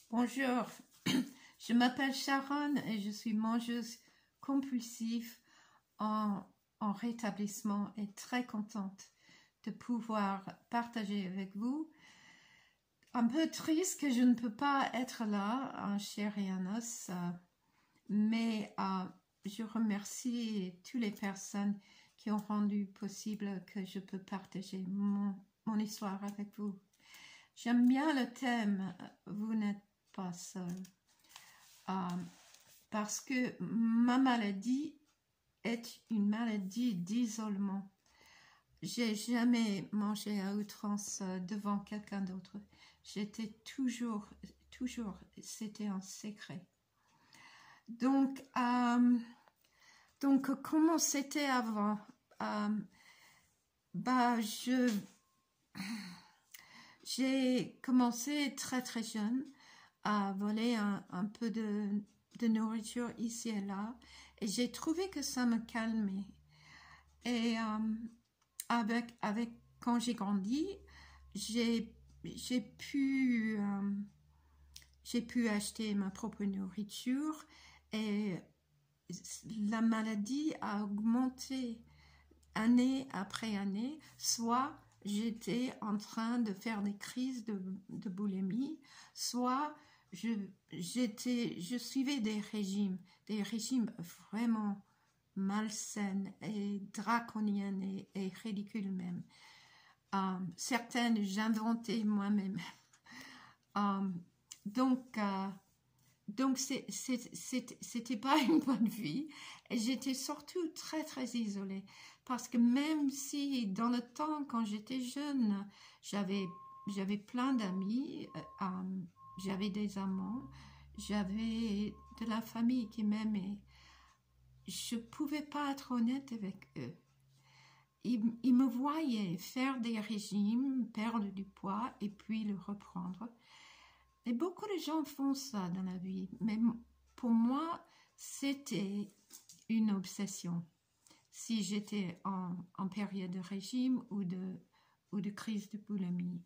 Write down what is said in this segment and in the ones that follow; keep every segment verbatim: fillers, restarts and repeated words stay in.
Bonjour, je m'appelle Sharon et je suis mangeuse compulsive en, en rétablissement et très contente de pouvoir partager avec vous. Un peu triste que je ne peux pas être là en chair et en os, euh, mais euh, je remercie toutes les personnes qui ont rendu possible que je peux partager mon, mon histoire avec vous. J'aime bien le thème « Vous n'êtes pas seul ». Euh, parce que ma maladie est une maladie d'isolement. J'ai jamais mangé à outrance devant quelqu'un d'autre. J'étais toujours, toujours, c'était un secret. Donc, euh, donc comment c'était avant? Euh, bah, je, j'ai commencé très très jeune à voler un, un peu de, de nourriture ici et là, et j'ai trouvé que ça me calmait. Et euh, avec, avec, quand j'ai grandi, j'ai, j'ai pu, euh, j'ai pu acheter ma propre nourriture et la maladie a augmenté année après année, soit j'étais en train de faire des crises de, de boulimie, soit je, j'étais, je suivais des régimes, des régimes vraiment malsains et draconiens et, et ridicules même. Um, certaines, j'inventais moi-même. Um, donc, uh, donc c'est, c'est, c'est, c'était pas une bonne vie. Et j'étais surtout très, très isolée. Parce que même si dans le temps, quand j'étais jeune, j'avais, j'avais plein d'amis, euh, j'avais des amants, j'avais de la famille qui m'aimait, je pouvais pas être honnête avec eux. Ils, ils me voyaient faire des régimes, perdre du poids et puis le reprendre. Et beaucoup de gens font ça dans la vie, mais pour moi, c'était une obsession. Si j'étais en, en période de régime ou de, ou de crise de boulimie.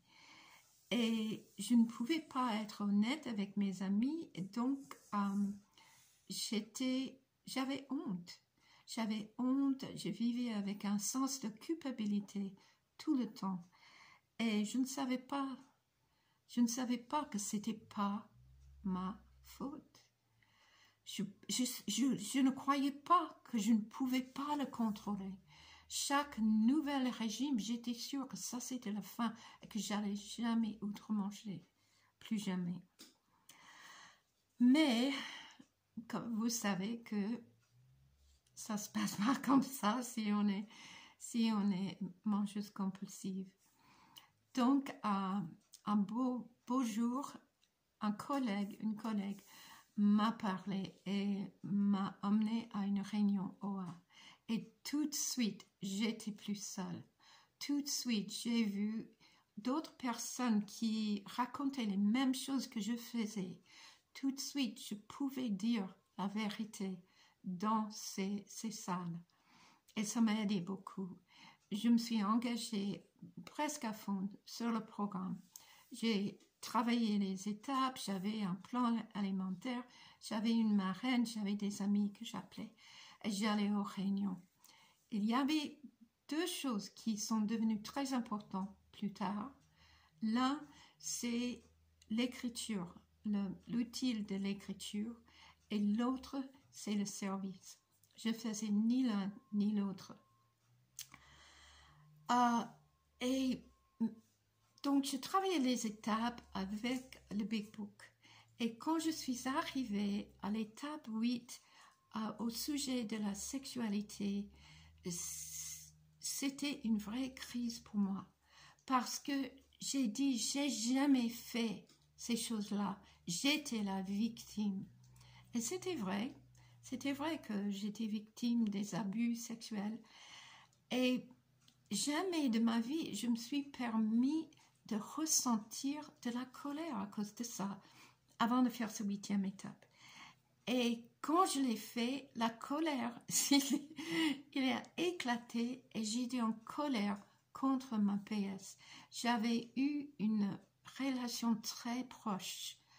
Et je ne pouvais pas être honnête avec mes amis, et donc euh, j'étais, j'avais honte. J'avais honte, je vivais avec un sens de culpabilité tout le temps. Et je ne savais pas, je ne savais pas que c'était pas ma faute. Je, je, je, je ne croyais pas que je ne pouvais pas le contrôler. Chaque nouvel régime, j'étais sûre que ça c'était la fin et que j'allais jamais outre-manger. Plus jamais. Mais, comme vous savez que ça se passe pas comme ça si on est, si on est mangeuse compulsive. Donc, euh, un beau, beau jour, un collègue, une collègue m'a parlé et m'a emmené à une réunion O A. Et tout de suite, j'étais plus seule. Tout de suite, j'ai vu d'autres personnes qui racontaient les mêmes choses que je faisais. Tout de suite, je pouvais dire la vérité dans ces, ces salles. Et ça m'a aidé beaucoup. Je me suis engagée presque à fond sur le programme. J'ai travaillé les étapes, j'avais un plan alimentaire, j'avais une marraine, j'avais des amis que j'appelais et j'allais aux réunions. Il y avait deux choses qui sont devenues très importantes plus tard. L'un, c'est l'écriture, l'outil de l'écriture, et l'autre, c'est le service. Je faisais ni l'un ni l'autre. Euh, et donc, je travaillais les étapes avec le Big Book. Et quand je suis arrivée à l'étape huit, euh, au sujet de la sexualité, c'était une vraie crise pour moi. Parce que j'ai dit, j'ai jamais fait ces choses-là. J'étais la victime. Et c'était vrai. C'était vrai que j'étais victime des abus sexuels. Et jamais de ma vie, je me suis permis de ressentir de la colère à cause de ça, avant de faire ce huitième étape. Et quand je l'ai fait, la colère, il a éclaté et j'étais en colère contre ma P S. J'avais eu une relation très proche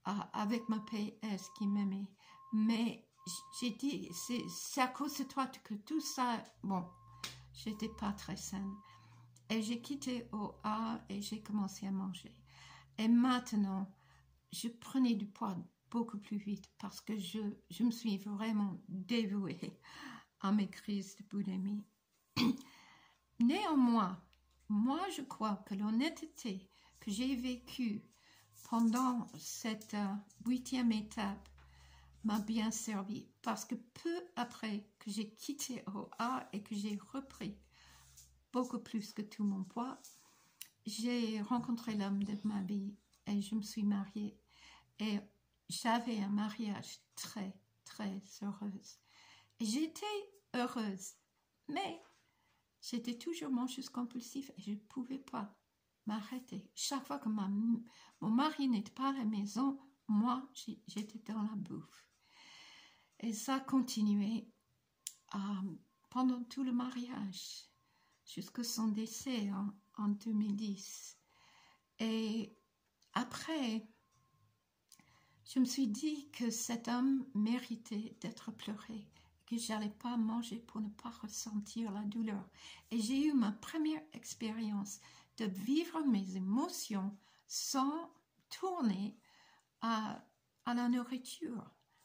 uh, avec ma P S qui m'aimait. Mais j'ai dit, c'est à cause de toi que tout ça, bon, j'étais pas très saine. Et j'ai quitté O A et j'ai commencé à manger. Et maintenant, je prenais du poids beaucoup plus vite parce que je, je me suis vraiment dévouée à mes crises de boulimie. Néanmoins, moi je crois que l'honnêteté que j'ai vécue pendant cette euh, huitième étape m'a bien servi parce que peu après que j'ai quitté O A et que j'ai repris beaucoup plus que tout mon poids, j'ai rencontré l'homme de ma vie et je me suis mariée et j'avais un mariage très très heureuse. Et j'étais heureuse, mais j'étais toujours mangeuse compulsive et je ne pouvais pas m'arrêter. Chaque fois que ma, mon mari n'était pas à la maison, moi j'étais dans la bouffe. Et ça a continué euh, pendant tout le mariage, jusqu'à son décès en, en deux mille dix. Et après, je me suis dit que cet homme méritait d'être pleuré, que je n'allais pas manger pour ne pas ressentir la douleur. Et j'ai eu ma première expérience de vivre mes émotions sans tourner à, à la nourriture.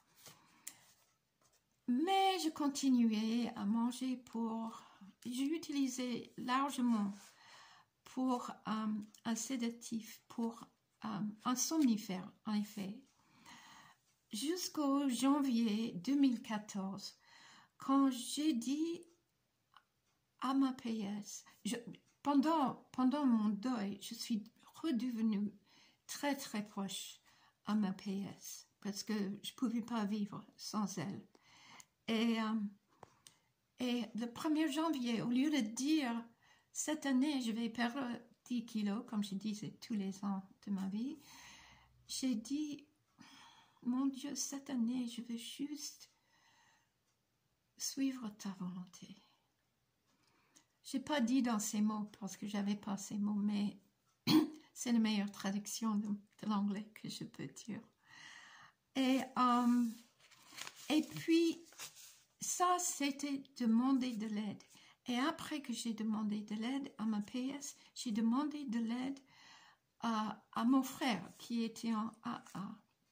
Mais je continuais à manger pour... J'ai utilisé largement pour euh, un sédatif, pour euh, un somnifère, en effet. Jusqu'au janvier deux mille quatorze, quand j'ai dit à ma P S, je, pendant, pendant mon deuil, je suis redevenue très très proche à ma P S, parce que je ne pouvais pas vivre sans elle. Et, euh, et le premier janvier, au lieu de dire « cette année, je vais perdre dix kilos », comme je disais tous les ans de ma vie, j'ai dit « mon Dieu, cette année, je vais juste suivre ta volonté ». Je n'ai pas dit dans ces mots, parce que je n'avais pas ces mots, mais c'est la meilleure traduction de, de l'anglais que je peux dire. Et, euh, et puis, ça, c'était demander de l'aide. Et après que j'ai demandé de l'aide à ma P S, j'ai demandé de l'aide à, à mon frère qui était en A A.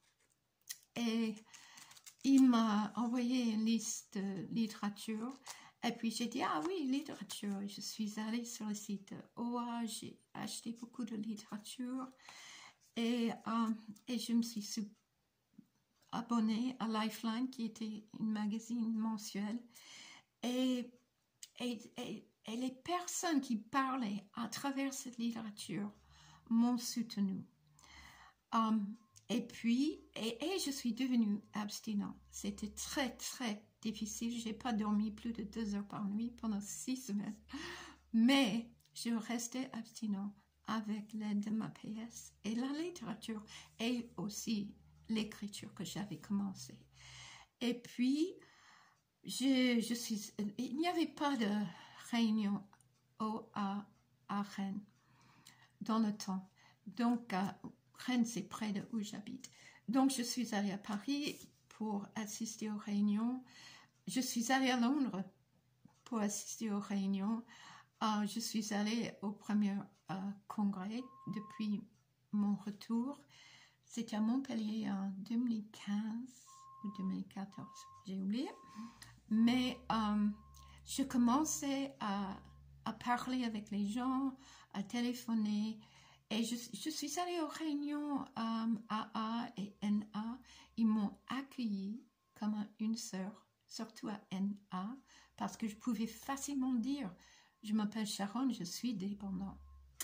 Et il m'a envoyé une liste de littérature. Et puis j'ai dit, ah oui, littérature. Je suis allée sur le site O A, j'ai acheté beaucoup de littérature. Et, euh, et je me suis abonnée à Lifeline, qui était une magazine mensuel. Et, et, et, et les personnes qui parlaient à travers cette littérature m'ont soutenue. Um, et puis, et, et je suis devenue abstinente. C'était très, très difficile. Je n'ai pas dormi plus de deux heures par nuit pendant six semaines. Mais je restais abstinente avec l'aide de ma P S et la littérature et aussi l'écriture que j'avais commencé. Et puis, je, je suis, il n'y avait pas de réunion O A à Rennes dans le temps. Donc, euh, Rennes, c'est près de où j'habite. Donc, je suis allée à Paris pour assister aux réunions. Je suis allée à Londres pour assister aux réunions. Euh, je suis allée au premier euh, congrès depuis mon retour. C'était à Montpellier en deux mille quinze ou deux mille quatorze, j'ai oublié. Mais euh, je commençais à, à parler avec les gens, à téléphoner. Et je, je suis allée aux réunions euh, A A et N A. Ils m'ont accueillie comme une sœur, surtout à N A, parce que je pouvais facilement dire, je m'appelle Sharon, je suis dépendante.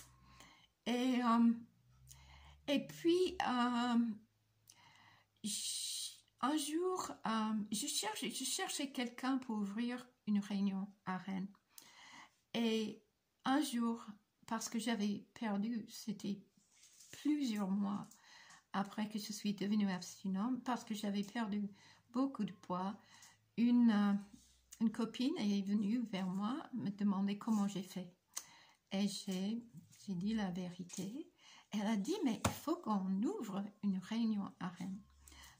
Et, euh, et puis, euh, un jour, euh, je cherchais, je cherchais quelqu'un pour ouvrir une réunion à Rennes. Et un jour, parce que j'avais perdu, c'était plusieurs mois après que je suis devenue abstinente, parce que j'avais perdu beaucoup de poids, une, euh, une copine est venue vers moi me demander comment j'ai fait. Et j'ai dit la vérité. Elle a dit, mais il faut qu'on ouvre une réunion à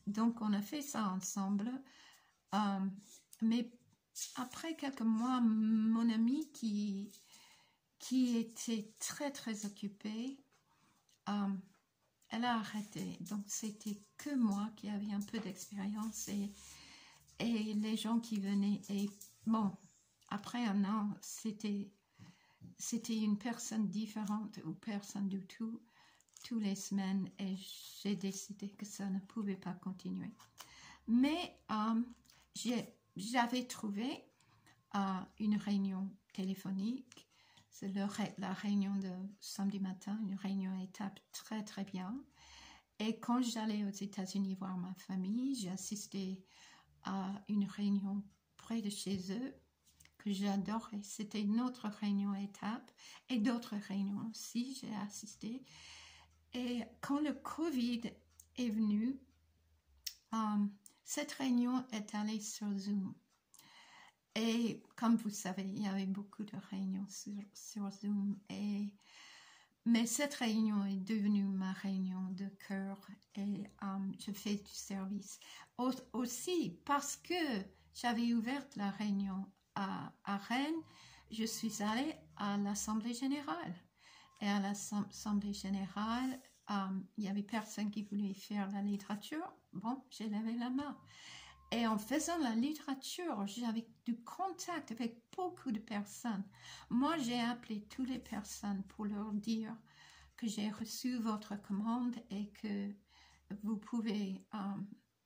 donc, on a fait ça ensemble. Euh, mais après quelques mois, mon amie qui, qui était très, très occupée, euh, elle a arrêté. Donc, c'était que moi qui avais un peu d'expérience et, et les gens qui venaient. Et bon, après un an, c'était c'était une personne différente ou personne du tout, toutes les semaines. Et j'ai décidé que ça ne pouvait pas continuer. Mais euh, j'avais trouvé euh, une réunion téléphonique. C'est la réunion de samedi matin, une réunion à étape très très bien. Et quand j'allais aux États-Unis voir ma famille, j'ai assisté à une réunion près de chez eux que j'adorais. C'était une autre réunion à étape et d'autres réunions aussi, j'ai assisté. Et quand le Covid est venu, euh, cette réunion est allée sur Zoom. Et comme vous savez, il y avait beaucoup de réunions sur, sur Zoom. Et, mais cette réunion est devenue ma réunion de cœur et um, je fais du service. Au, aussi parce que j'avais ouvert la réunion à, à Rennes, je suis allée à l'Assemblée générale. Et à l'Assemblée générale, um, il n'y avait personne qui voulait faire la littérature. Bon, j'ai levé la main. Et en faisant la littérature, j'avais du contact avec beaucoup de personnes. Moi, j'ai appelé toutes les personnes pour leur dire que j'ai reçu votre commande et que vous pouvez euh,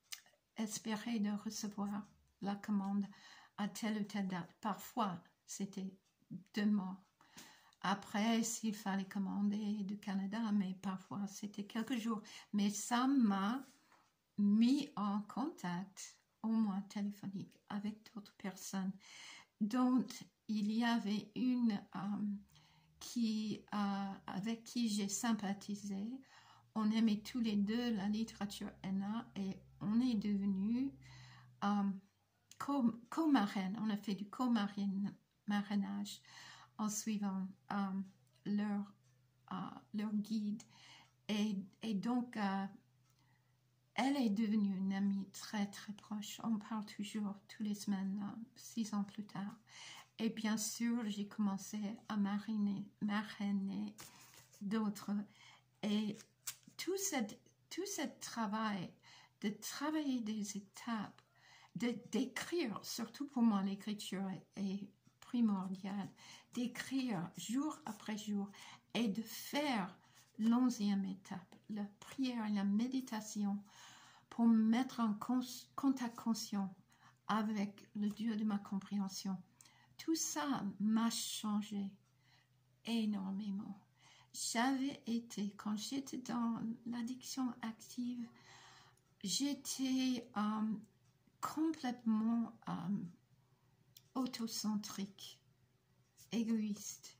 espérer de recevoir la commande à telle ou telle date. Parfois, c'était deux mois. Après, s'il fallait commander du Canada, mais parfois, c'était quelques jours. Mais ça m'a mis en contact au moins téléphonique, avec d'autres personnes. Donc, il y avait une euh, qui, euh, avec qui j'ai sympathisé. On aimait tous les deux la littérature N A et on est devenus euh, co-marraines. On a fait du co-marrainage en suivant euh, leur, euh, leur guide. Et, et donc, euh, elle est devenue une amie très très proche. On parle toujours toutes les semaines, six ans plus tard. Et bien sûr, j'ai commencé à marrainer, marrainer d'autres. Et tout ce, tout ce travail, de travailler des étapes, d'écrire, surtout pour moi l'écriture est, est primordiale, d'écrire jour après jour et de faire l'onzième étape, la prière et la méditation, pour me mettre en contact conscient avec le Dieu de ma compréhension. Tout ça m'a changé énormément. J'avais été, quand j'étais dans l'addiction active, j'étais euh, complètement euh, autocentrique, égoïste.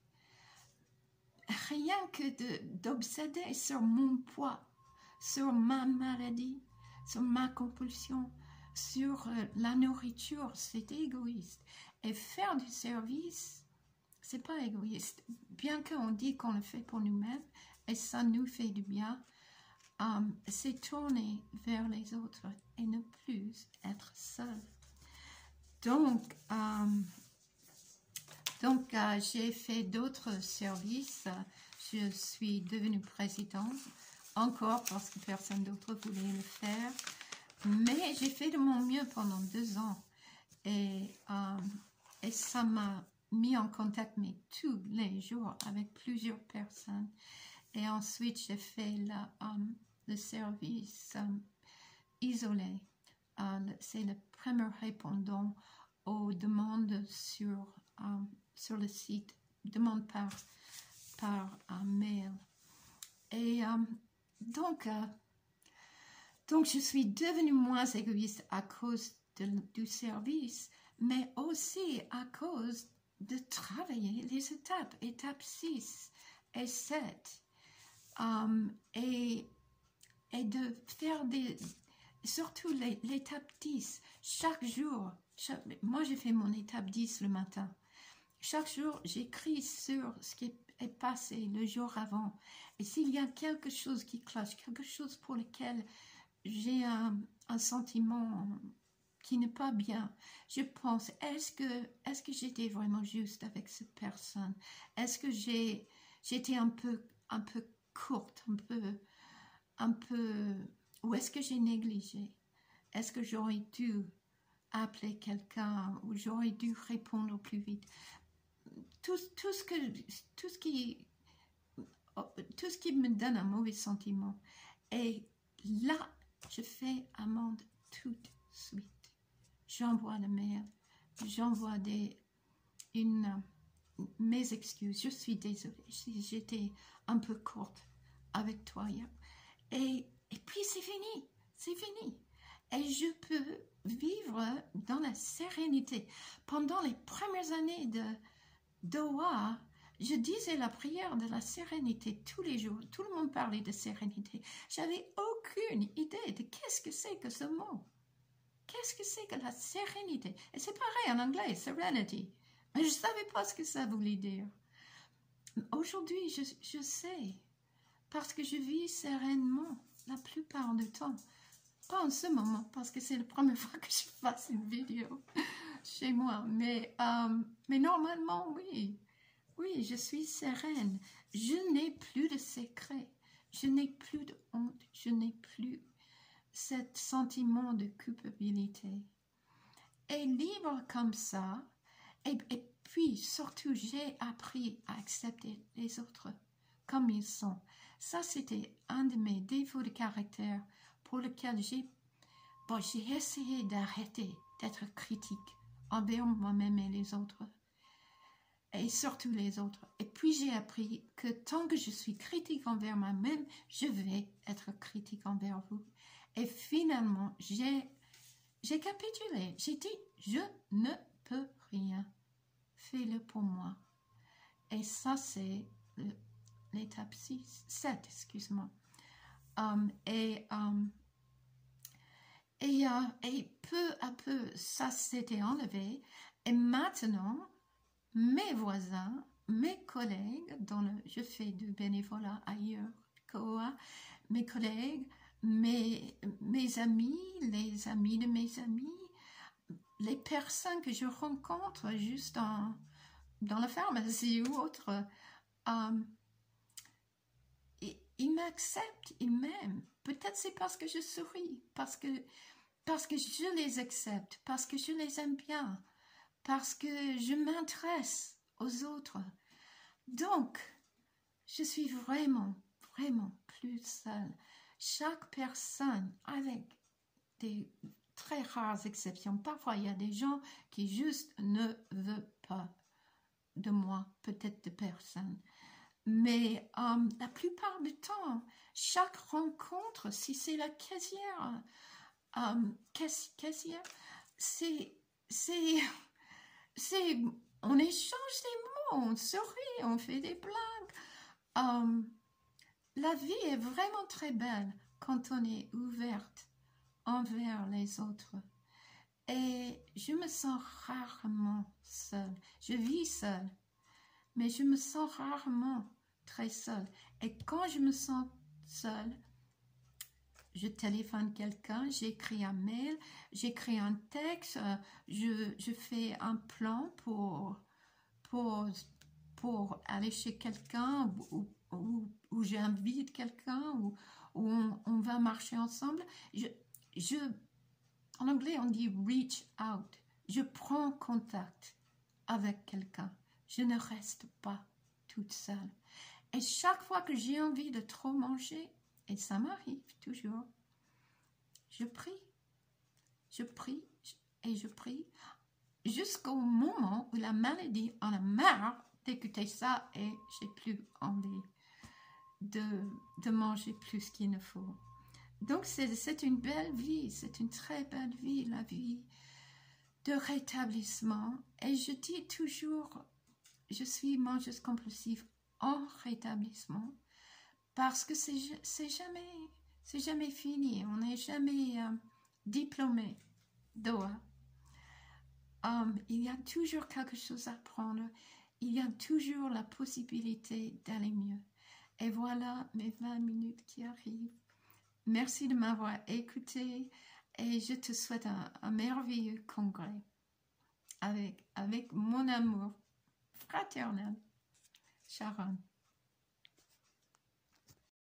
Rien que d'obséder sur mon poids, sur ma maladie, sur ma compulsion, sur euh, la nourriture, c'est égoïste. Et faire du service, c'est pas égoïste. Bien qu'on dit qu'on le fait pour nous-mêmes, et ça nous fait du bien, um, c'est tourner vers les autres et ne plus être seul. Donc, um, donc euh, j'ai fait d'autres services. Je suis devenue présidente, encore parce que personne d'autre voulait le faire. Mais j'ai fait de mon mieux pendant deux ans. Et, euh, et ça m'a mis en contact, mais tous les jours, avec plusieurs personnes. Et ensuite, j'ai fait la, um, le service um, isolé. Uh, C'est le premier répondant aux demandes sur, um, sur le site, demande par, par uh, mail. Et um, donc, uh, donc, je suis devenue moins égoïste à cause de, du service, mais aussi à cause de travailler les étapes, étape six et sept, um, et, et de faire des, surtout l'étape dix, chaque jour, chaque, moi j'ai fait mon étape dix le matin, chaque jour j'écris sur ce qui est passé le jour avant, et s'il y a quelque chose qui cloche, quelque chose pour lequel j'ai un, un sentiment qui n'est pas bien. Je pense, est-ce que, est-ce que j'étais vraiment juste avec cette personne? Est-ce que j'ai, j'étais un peu, un peu courte, un peu, un peu, ou est-ce que j'ai négligé? Est-ce que j'aurais dû appeler quelqu'un ou j'aurais dû répondre plus vite? Tout, tout, ce que, tout, ce qui, tout ce qui me donne un mauvais sentiment. Et là, je fais amende tout de suite. J'envoie le mail, j'envoie des, une, mes excuses. Je suis désolée, j'étais un peu courte avec toi hier. Et, et puis c'est fini, c'est fini. Et je peux vivre dans la sérénité. Pendant les premières années de Doha, je disais la prière de la sérénité tous les jours. Tout le monde parlait de sérénité. J'avais aucune idée de qu'est-ce que c'est que ce mot. Qu'est-ce que c'est que la sérénité? Et c'est pareil en anglais, serenity. Mais je ne savais pas ce que ça voulait dire. Aujourd'hui, je, je sais, parce que je vis sereinement la plupart du temps. Pas en ce moment, parce que c'est la première fois que je fasse une vidéo chez moi. Mais, euh, mais normalement, oui. Oui, je suis sereine. Je n'ai plus de secret. Je n'ai plus de honte. Je n'ai plus ce sentiment de culpabilité. Et libre comme ça, et, et puis surtout, j'ai appris à accepter les autres comme ils sont. Ça, c'était un de mes défauts de caractère pour lequel j'ai bon, j'ai essayé d'arrêter d'être critique envers moi-même et les autres. Et surtout les autres. Et puis j'ai appris que tant que je suis critique envers moi-même, je vais être critique envers vous. Et finalement, j'ai j'ai capitulé. J'ai dit, je ne peux rien. Fais-le pour moi. Et ça, c'est l'étape six, sept, excuse-moi. Um, et, um, et, uh, et peu à peu, ça s'était enlevé. Et maintenant, mes voisins, mes collègues, dont le, je fais du bénévolat ailleurs, Koa, mes collègues, mes, mes amis, les amis de mes amis, les personnes que je rencontre juste en, dans la pharmacie ou autre, um, ils, ils m'acceptent, ils m'aiment. Peut-être c'est parce que je souris, parce que, parce que je les accepte, parce que je les aime bien, parce que je m'intéresse aux autres. Donc, je suis vraiment, vraiment plus seule. Chaque personne, avec des très rares exceptions, parfois il y a des gens qui juste ne veulent pas de moi, peut-être de personne. Mais um, la plupart du temps, chaque rencontre, si c'est la caissière, um, caissière, c'est, c'est, c'est, on échange des mots, on sourit, on fait des blagues. Um, la vie est vraiment très belle quand on est ouverte envers les autres. Et je me sens rarement seule. Je vis seule, mais je me sens rarement très seule. Et quand je me sens seule, je téléphone quelqu'un, j'écris un mail, j'écris un texte, je, je fais un plan pour, pour, pour aller chez quelqu'un ou, ou, ou j'invite quelqu'un ou, ou on, on va marcher ensemble. Je, je, en anglais, on dit reach out. Je prends contact avec quelqu'un. Je ne reste pas toute seule. Et chaque fois que j'ai envie de trop manger, et ça m'arrive toujours, je prie, je prie et je prie jusqu'au moment où la maladie en a marre d'écouter ça et j'ai plus envie de, de manger plus qu'il ne faut. Donc c'est une belle vie, c'est une très belle vie, la vie de rétablissement. Et je dis toujours, je suis mangeuse compulsive en rétablissement parce que c'est jamais, c'est jamais fini, on n'est jamais euh, diplômé Doha. Um, il y a toujours quelque chose à apprendre, il y a toujours la possibilité d'aller mieux. Et voilà mes vingt minutes qui arrivent. Merci de m'avoir écouté et je te souhaite un, un merveilleux congrès avec, avec mon amour fraternel. Sharon.